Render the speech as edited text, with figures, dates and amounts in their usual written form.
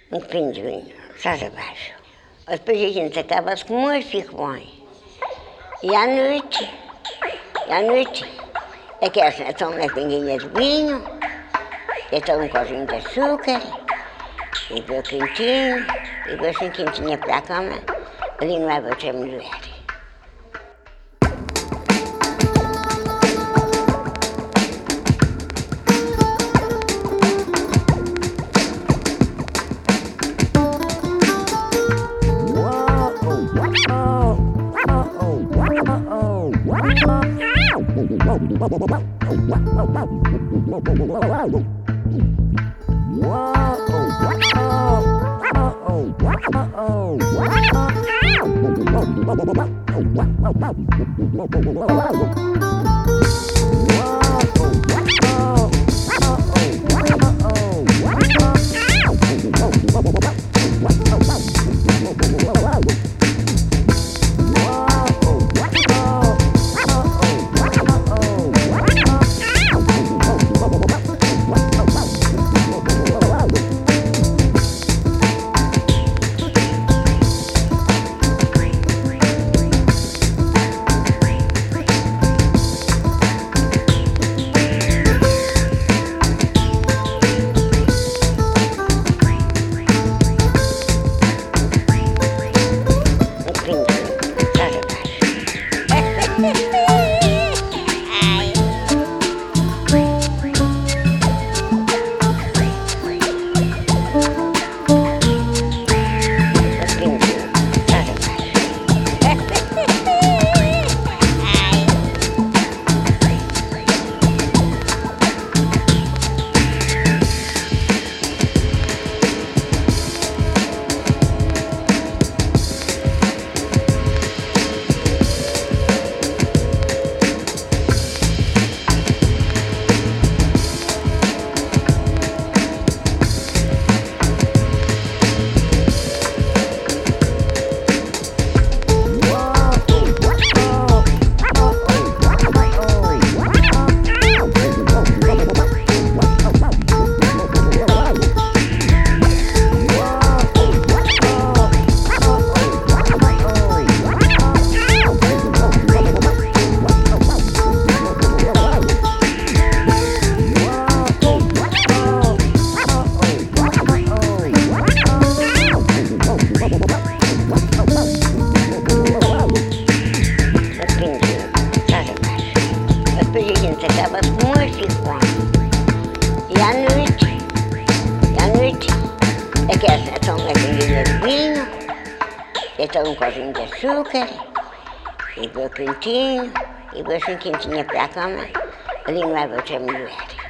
um pinguinho, estás abaixo. Depois a gente acaba-se com um e fica bem. E à noite, aquelas são uma pinguinha de vinho, então um cozinho de açúcar, e vou quentinho, e vou assim quentinha para a cama, ali não há outra mulher. Acaba-se com um e fica bem. E à noite, aquelas são uma pinguinha de vinho, então um cozinho de açúcar, e vou quentinho, e vou assim quentinha para a cama, ali não há outra mulher.